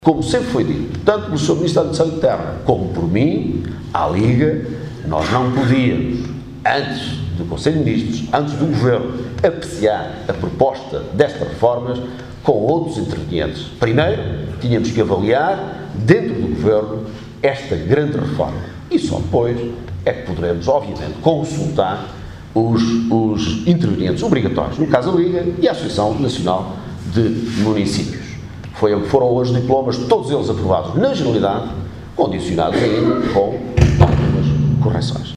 Como sempre foi dito, tanto pelo Sr. Ministro da Administração Interna como por mim, à Liga, nós não podíamos, antes do Conselho de Ministros, antes do Governo, apreciar a proposta destas reformas com outros intervenientes. Primeiro, tínhamos que avaliar, dentro do Governo, esta grande reforma. E só depois é que poderemos, obviamente, consultar os intervenientes obrigatórios, no caso a Liga e a Associação Nacional de Municípios. Foram hoje diplomas, todos eles aprovados na generalidade, condicionados ainda com algumas correções.